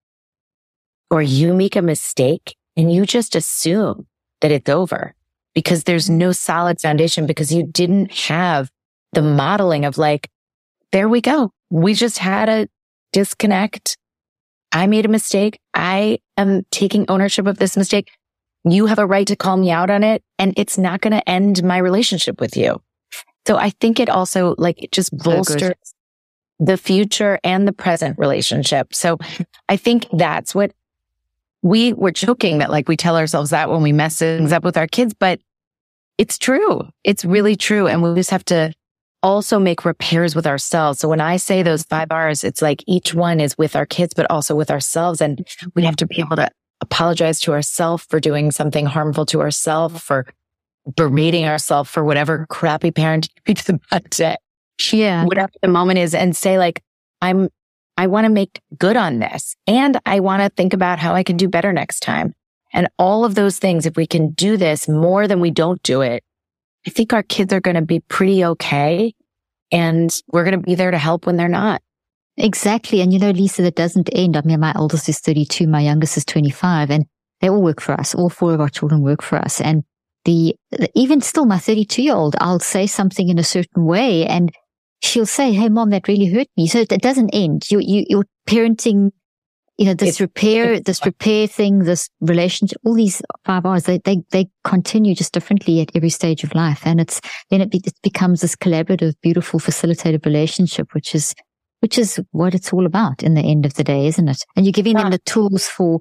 or you make a mistake and you just assume that it's over because there's no solid foundation because you didn't have the modeling of like, there we go. We just had a disconnect. I made a mistake. I am taking ownership of this mistake. You have a right to call me out on it, and it's not going to end my relationship with you. So I think it also it just bolsters the future and the present relationship. So I think that's what we were joking that we tell ourselves that when we mess things up with our kids, but it's true. It's really true. And we just have to also make repairs with ourselves. So when I say those 5 R's, it's like each one is with our kids, but also with ourselves. And we have to be able to apologize to ourselves for doing something harmful to ourselves, for berating ourselves for whatever crappy parent we did that day. Yeah. Whatever the moment is, and say I want to make good on this. And I want to think about how I can do better next time. And all of those things, if we can do this more than we don't do it, I think our kids are going to be pretty okay. And we're going to be there to help when they're not. Exactly. And Lisa, that doesn't end. I mean, my oldest is 32, my youngest is 25, and they all work for us. All 4 of our children work for us. And even still, my 32-year-old, I'll say something in a certain way and she'll say, "Hey, Mom, that really hurt me." So it doesn't end. You're parenting, this repair thing, this relationship, all these 5 R's, they continue just differently at every stage of life. And it becomes this collaborative, beautiful, facilitated relationship, which is what it's all about in the end of the day, isn't it? And you're giving them the tools for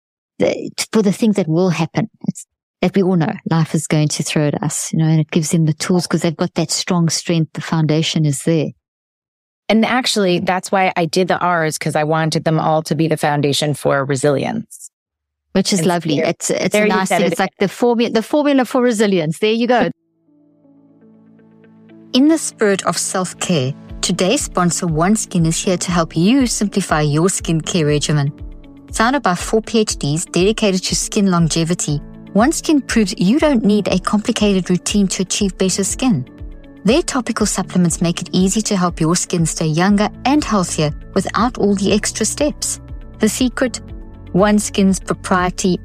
the things that will happen. That we all know life is going to throw at us, and it gives them the tools because they've got that strong strength. The foundation is there. And actually, that's why I did the R's, because I wanted them all to be the foundation for resilience. Which is lovely. It's a nice thing. It's like the formula for resilience. There you go. In the spirit of self-care, today's sponsor OneSkin is here to help you simplify your skincare regimen. Founded by 4 PhDs dedicated to skin longevity, OneSkin proves you don't need a complicated routine to achieve better skin. Their topical supplements make it easy to help your skin stay younger and healthier without all the extra steps. The secret? OneSkin's proprietary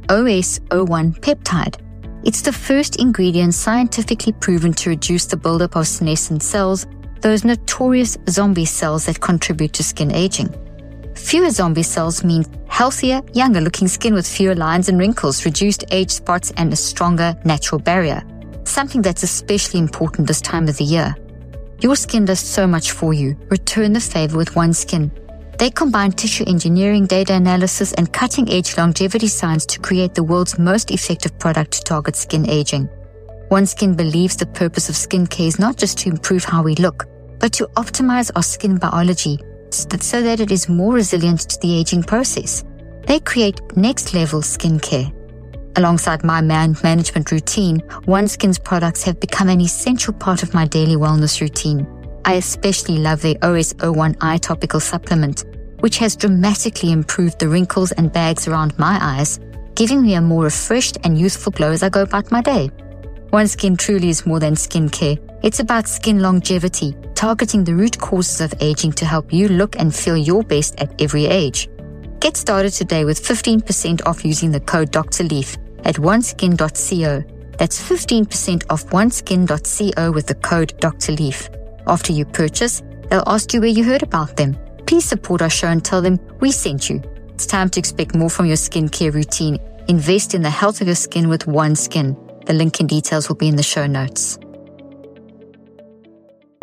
OS01 peptide. It's the first ingredient scientifically proven to reduce the buildup of senescent cells, those notorious zombie cells that contribute to skin aging. Fewer zombie cells mean healthier, younger-looking skin with fewer lines and wrinkles, reduced age spots, and a stronger natural barrier. Something that's especially important this time of the year. Your skin does so much for you. Return the favor with OneSkin. They combine tissue engineering, data analysis, and cutting-edge longevity science to create the world's most effective product to target skin aging. OneSkin believes the purpose of skincare is not just to improve how we look, but to optimize our skin biology so that it is more resilient to the aging process. They create next-level skincare. Alongside my management routine, OneSkin's products have become an essential part of my daily wellness routine. I especially love their OS01 eye topical supplement, which has dramatically improved the wrinkles and bags around my eyes, giving me a more refreshed and youthful glow as I go about my day. OneSkin truly is more than skincare. It's about skin longevity, targeting the root causes of aging to help you look and feel your best at every age. Get started today with 15% off using the code Dr. Leaf at oneskin.co. That's 15% off oneskin.co with the code Dr. Leaf. After you purchase, they'll ask you where you heard about them. Please support our show and tell them we sent you. It's time to expect more from your skincare routine. Invest in the health of your skin with OneSkin. The link and details will be in the show notes.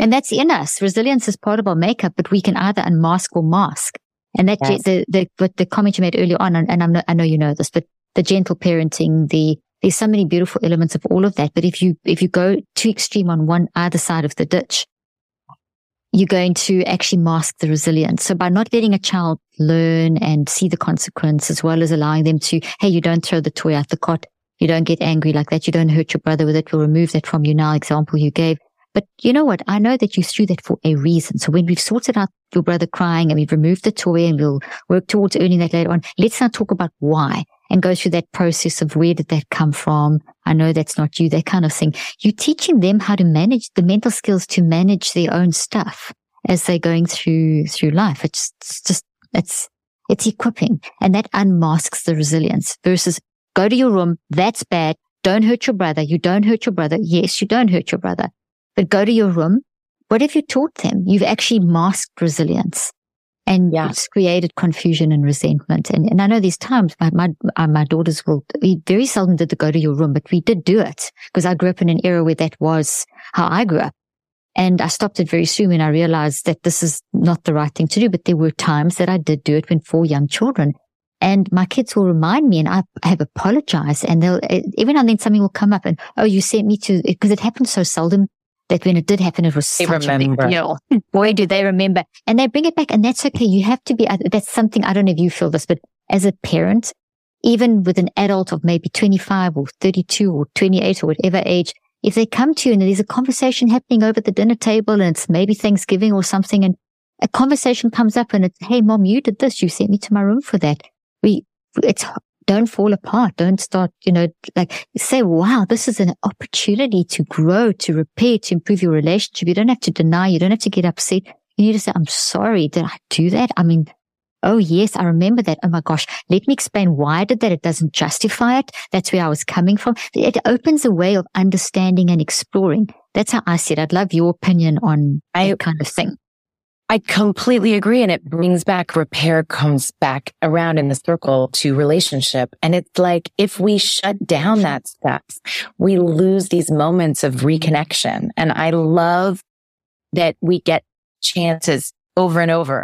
And that's in us. Resilience is part of our makeup, but we can either unmask or mask. And that, yes. the comment you made earlier on, and I know you know this, but the gentle parenting, there's so many beautiful elements of all of that. But if you go too extreme on either side of the ditch, you're going to actually mask the resilience. So by not letting a child learn and see the consequence, as well as allowing them to, hey, you don't throw the toy out the cot. You don't get angry like that. You don't hurt your brother with it. We'll remove that from you now, example you gave. But you know what? I know that you threw that for a reason. So when we've sorted out your brother crying and we've removed the toy and we'll work towards earning that later on, let's now talk about why and go through that process of where did that come from? I know that's not you, that kind of thing. You're teaching them how to manage the mental skills to manage their own stuff as they're going through life. It's equipping, and that unmasks the resilience versus go to your room. That's bad. Don't hurt your brother. You don't hurt your brother. Yes, you don't hurt your brother. But go to your room. What have you taught them? You've actually masked resilience, and it's created confusion and resentment. And I know these times my daughters we very seldom did the go to your room, but we did do it because I grew up in an era where that was how I grew up. And I stopped it very soon when I realized that this is not the right thing to do. But there were times that I did do it when 4 young children. And my kids will remind me, and I have apologized, and every now and then something will come up and, oh, you sent me to, because it happened so seldom that when it did happen, it was such a big deal. Boy, do they remember. And they bring it back, and that's okay. You have to be, that's something, I don't know if you feel this, but as a parent, even with an adult of maybe 25 or 32 or 28 or whatever age, if they come to you and there's a conversation happening over the dinner table and it's maybe Thanksgiving or something, and a conversation comes up and it's, hey, Mom, you did this. You sent me to my room for that. Don't fall apart. Don't start, say, wow, this is an opportunity to grow, to repair, to improve your relationship. You don't have to deny. You don't have to get upset. You need to say, I'm sorry. Did I do that? I mean, oh yes, I remember that. Oh my gosh. Let me explain why I did that. It doesn't justify it. That's where I was coming from. It opens a way of understanding and exploring. That's how I see it. I'd love your opinion on that kind of thing. I completely agree. And it brings back, repair comes back around in the circle to relationship. And it's like, if we shut down that stuff, we lose these moments of reconnection. And I love that we get chances over and over.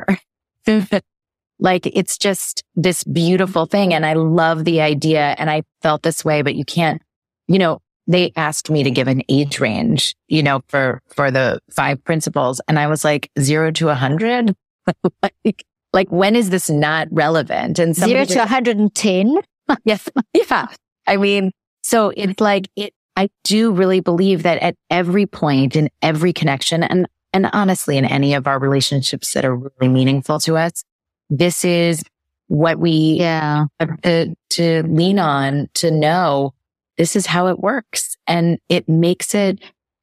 Like, it's just this beautiful thing. And I love the idea. And I felt this way, but you can't, they asked me to give an age range, for the 5 principles. And I was like 0 to 100. like when is this not relevant? And 0 to 110. Yes. Yeah. I mean, so it's like I do really believe that at every point in every connection and honestly in any of our relationships that are really meaningful to us, this is what we have to lean on to know. This is how it works. And it makes it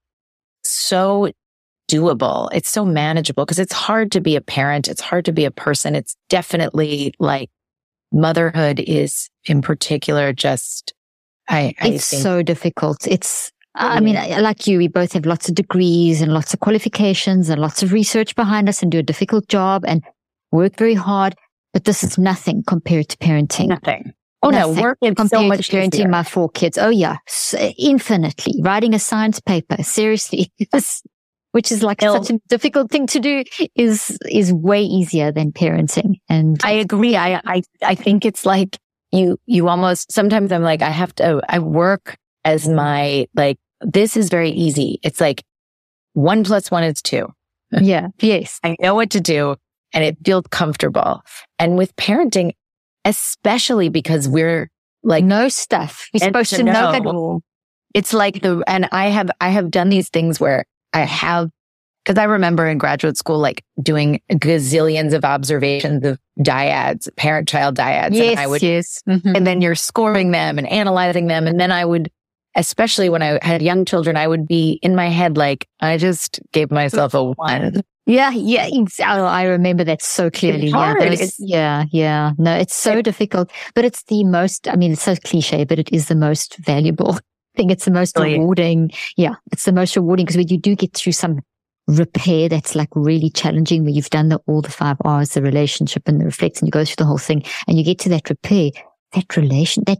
so doable. It's so manageable because it's hard to be a parent. It's hard to be a person. It's definitely like motherhood is in particular just, I think so difficult. I mean, like you, we both have lots of degrees and lots of qualifications and lots of research behind us and do a difficult job and work very hard. But this is nothing compared to parenting. Nothing. Oh no, work is so much to parenting easier. My 4 kids. Oh yeah, infinitely. Writing a science paper, seriously, which is like such a difficult thing to do, is way easier than parenting. And I agree. I think it's like you almost, sometimes I'm like, I work as my, like, this is very easy. It's like 1 + 1 is 2. Yeah. Yes. I know what to do and it feels comfortable. And with parenting, especially because we're like, no stuff. You're supposed to know it all. It's like and I have done these things where because I remember in graduate school, like doing gazillions of observations of dyads, parent-child dyads. Yes, And then you're scoring them and analyzing them. And then I would, especially when I had young children, I would be in my head, like, I just gave myself a 1. Yeah. I remember that so clearly. It's hard. No, it's so difficult, but it's the most, I mean, it's so cliche, but it is the most valuable. I think it's the most rewarding. Yeah. It's the most rewarding because when you do get through some repair that's like really challenging, where you've done all the 5 R's, the relationship and the reflect, and you go through the whole thing and you get to that repair, that relation, that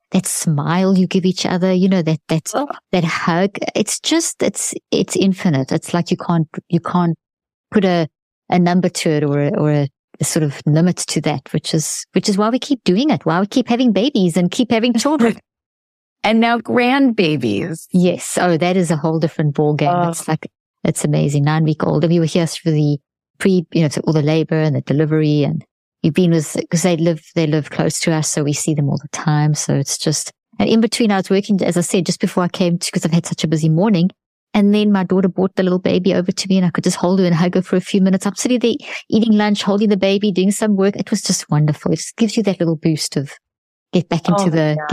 that smile you give each other, that hug. It's just, it's infinite. It's like you can't put a number to it or a sort of limit to that, which is why we keep doing it, why we keep having babies and keep having children. And now grandbabies. Yes. Oh, that is a whole different ball game. Oh. It's amazing. 9-week-old. And we were here through the so all the labor and the delivery, and you've been because they live close to us. So we see them all the time. So it's just, and in between I was working, as I said, just before I came because I've had such a busy morning. And then my daughter brought the little baby over to me and I could just hold her and hug her for a few minutes. I'm sitting there eating lunch, holding the baby, doing some work. It was just wonderful. It just gives you that little boost of get back into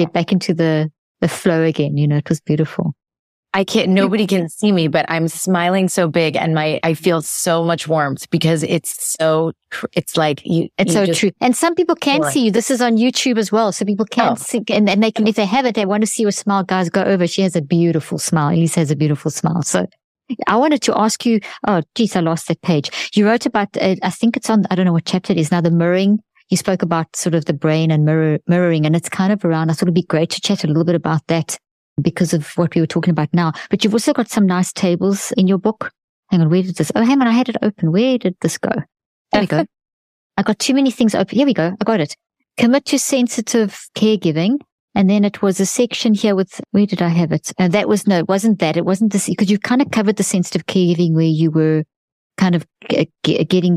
the flow again. It was beautiful. Nobody can see me, but I'm smiling so big and I feel so much warmth because it's like you. It's so true. And some people can see you. This is on YouTube as well. So people can see, and they can, if they have it, they want to see your smile, guys, go over. She has a beautiful smile. Elise has a beautiful smile. So I wanted to ask you, oh, geez, I lost that page. You wrote about, I think it's on, I don't know what chapter it is now, the mirroring. You spoke about sort of the brain and mirroring, and it's kind of around, I thought it'd be great to chat a little bit about that, because of what we were talking about now. But you've also got some nice tables in your book. Hang on, where did this? Oh, hang on, I had it open. Where did this go? There we go. I got too many things open. Here we go. I got it. Commit to sensitive caregiving. And then it was a section here with, where did I have it? It wasn't that. It wasn't this, because you kind of covered the sensitive caregiving where you were kind of getting,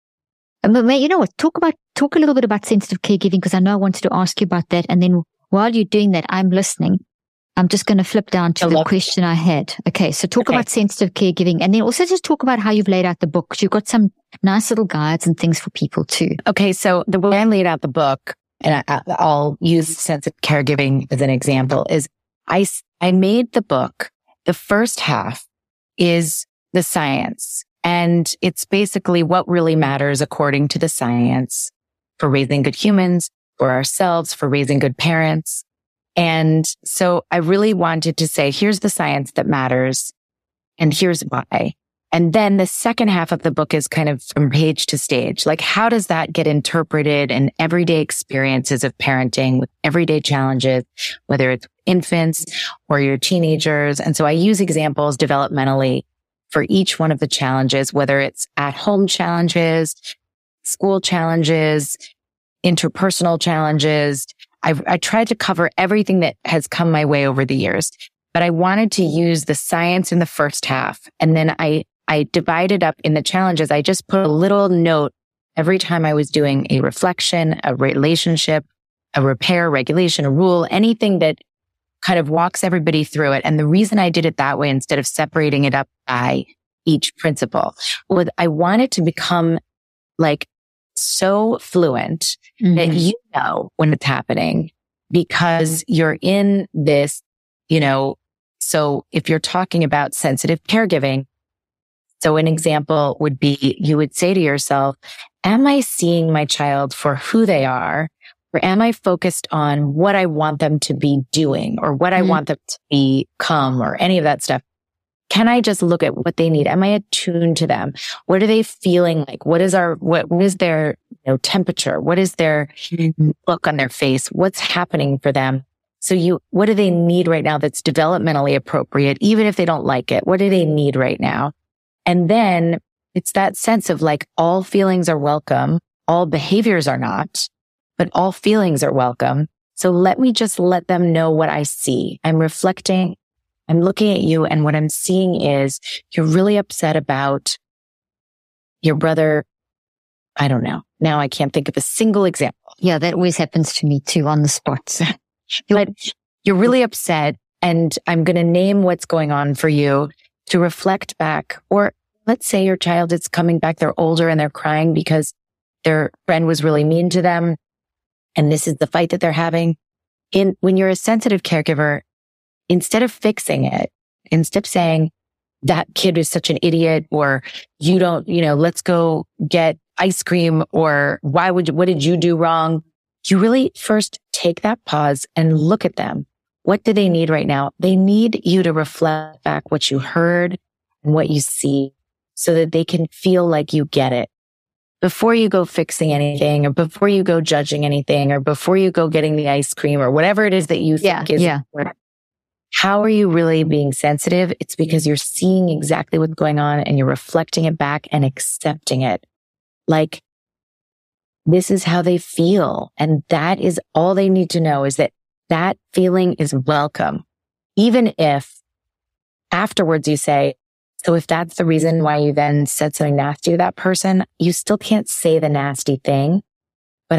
you know what? Talk a little bit about sensitive caregiving, because I know I wanted to ask you about that. And then while you're doing that, I'm listening. I'm just going to flip down to the question I had. Okay. So talk about sensitive caregiving, and then also just talk about how you've laid out the book, because you've got some nice little guides and things for people too. Okay. So the way I laid out the book, and I'll use sensitive caregiving as an example, is I made the book. The first half is the science, and it's basically what really matters according to the science for raising good humans, for ourselves, for raising good parents. And so I really wanted to say, here's the science that matters, and here's why. And then the second half of the book is kind of from page to stage. Like, how does that get interpreted in everyday experiences of parenting with everyday challenges, whether it's infants or your teenagers? And so I use examples developmentally for each one of the challenges, whether it's at-home challenges, school challenges, interpersonal challenges. I tried to cover everything that has come my way over the years, but I wanted to use the science in the first half. And then I divided up in the challenges. I just put a little note every time I was doing a reflection, a relationship, a repair, regulation, a rule, anything that kind of walks everybody through it. And the reason I did it that way, instead of separating it up by each principle, was I wanted to become like so fluent that you know when it's happening, because you're in this, so if you're talking about sensitive caregiving, so an example would be, you would say to yourself, am I seeing my child for who they are? Or am I focused on what I want them to be doing or what I want them to become or any of that stuff? Can I just look at what they need? Am I attuned to them? What are they feeling like? What is their temperature? What is their look on their face? What's happening for them? So what do they need right now that's developmentally appropriate? Even if they don't like it, what do they need right now? And then it's that sense of like, all feelings are welcome. All behaviors are not, but all feelings are welcome. So let me just let them know what I see. I'm reflecting. I'm looking at you, and what I'm seeing is you're really upset about your brother. I don't know. Now I can't think of a single example. Yeah, that always happens to me too, on the spot. But you're really upset, and I'm going to name what's going on for you to reflect back. Or let's say your child is coming back, they're older and they're crying because their friend was really mean to them, and this is the fight that they're having. When you're a sensitive caregiver, instead of fixing it, instead of saying that kid is such an idiot, or you don't, let's go get ice cream, or what did you do wrong? You really first take that pause and look at them. What do they need right now? They need you to reflect back what you heard and what you see, so that they can feel like you get it. before you go fixing anything or before you go judging anything or before you go getting the ice cream or whatever it is that you think is important, how are you really being sensitive? It's because you're seeing exactly what's going on and you're reflecting it back and accepting it. Like, this is how they feel. And that is all they need to know, is that that feeling is welcome. Even if afterwards you say, so if that's the reason why you then said something nasty to that person, you still can't say the nasty thing. But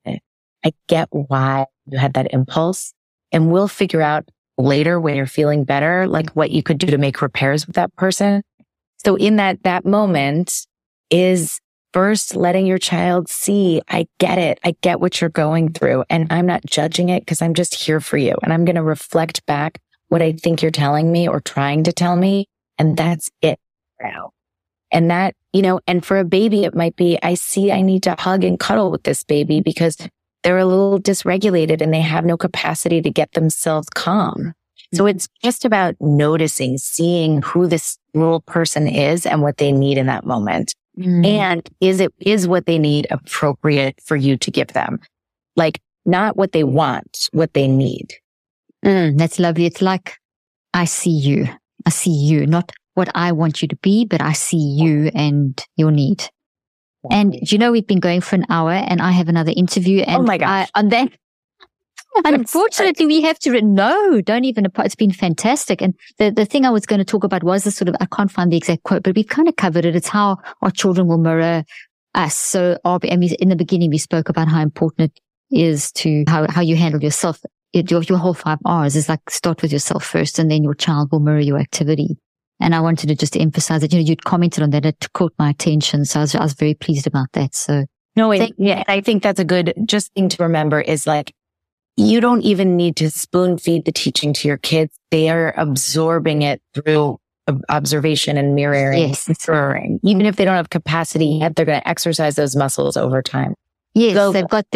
I get why you had that impulse, and we'll figure out later when you're feeling better, like what you could do to make repairs with that person. So in that moment is first letting your child see, I get it. I get what you're going through, and I'm not judging it because I'm just here for you. And I'm going to reflect back what I think you're telling me or trying to tell me. And that's it now. And that, and for a baby, it might be, I see I need to hug and cuddle with this baby because they're a little dysregulated and they have no capacity to get themselves calm. So it's just about noticing, seeing who this little person is and what they need in that moment. And is what they need appropriate for you to give them? Like, not what they want, what they need. That's lovely. It's like, I see you. I see you, not what I want you to be, but I see you and your need. And we've been going for an hour and I have another interview. And oh my gosh. And then, unfortunately, we have to, no, don't even, it's been fantastic. And the thing I was going to talk about was this I can't find the exact quote, but we've kind of covered it. It's how our children will mirror us. So, in the beginning, we spoke about how important it is to how you handle yourself. Your whole 5 R's is like, start with yourself first, and then your child will mirror your activity. And I wanted to just emphasize that, you'd commented on that. It caught my attention. So I was very pleased about that. So no, I think that's a good just thing to remember is like, you don't even need to spoon feed the teaching to your kids. They are absorbing it through observation and mirroring, mirroring. Even if they don't have capacity yet, they're going to exercise those muscles over time. Yes, they've got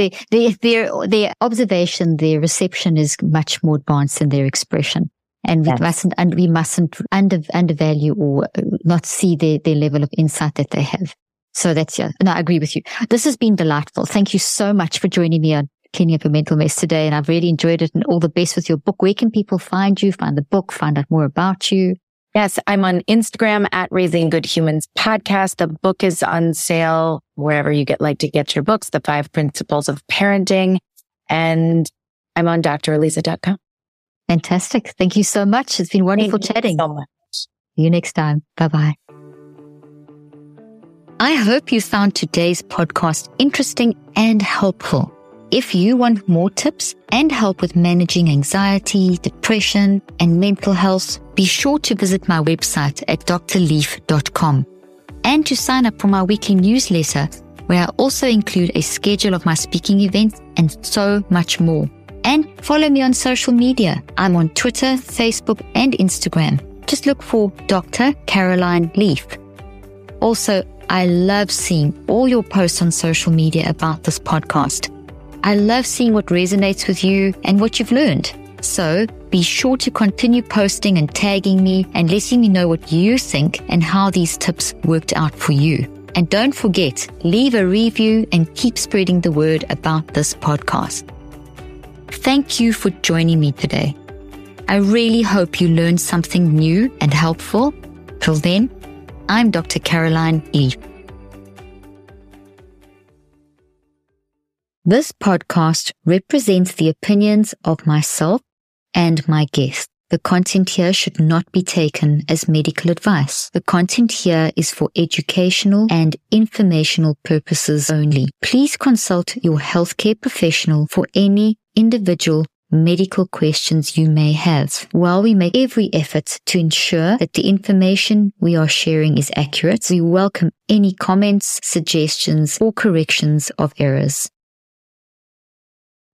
their observation, their reception is much more advanced than their expression. And we mustn't undervalue or not see their level of insight that they have. So that's, no, I agree with you. This has been delightful. Thank you so much for joining me on Cleaning Up Your Mental Mess today. And I've really enjoyed it, and all the best with your book. Where can people find you, find the book, find out more about you? Yes, I'm on Instagram at Raising Good Humans Podcast. The book is on sale wherever you like to get your books, The 5 Principles of Parenting. And I'm on drelisa.com. Fantastic. Thank you so much. It's been wonderful chatting. Thank you so much. See you next time. Bye-bye. I hope you found today's podcast interesting and helpful. If you want more tips and help with managing anxiety, depression, and mental health, be sure to visit my website at drleaf.com and to sign up for my weekly newsletter, where I also include a schedule of my speaking events and so much more. And follow me on social media. I'm on Twitter, Facebook, and Instagram. Just look for Dr. Caroline Leaf. Also, I love seeing all your posts on social media about this podcast. I love seeing what resonates with you and what you've learned. So be sure to continue posting and tagging me and letting me know what you think and how these tips worked out for you. And don't forget, leave a review and keep spreading the word about this podcast. Thank you for joining me today. I really hope you learned something new and helpful. Till then, I'm Dr. Caroline Leaf. This podcast represents the opinions of myself and my guests. The content here should not be taken as medical advice. The content here is for educational and informational purposes only. Please consult your healthcare professional for any individual medical questions you may have. While we make every effort to ensure that the information we are sharing is accurate, we welcome any comments, suggestions, or corrections of errors.